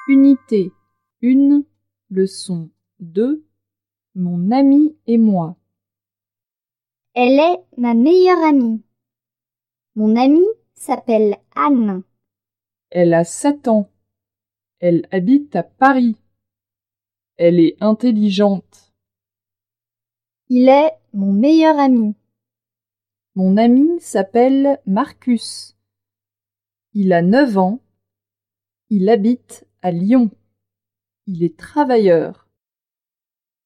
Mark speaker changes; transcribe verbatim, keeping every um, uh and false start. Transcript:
Speaker 1: Unité un, leçon deux, mon ami et moi.
Speaker 2: Elle est ma meilleure amie. Mon amie s'appelle Anne.
Speaker 1: Elle a sept ans. Elle habite à Paris. Elle est intelligente.
Speaker 2: Il est mon meilleur ami.
Speaker 1: Mon ami s'appelle Marcus. Il a neuf ans. Il habite à Lyon. Il est travailleur.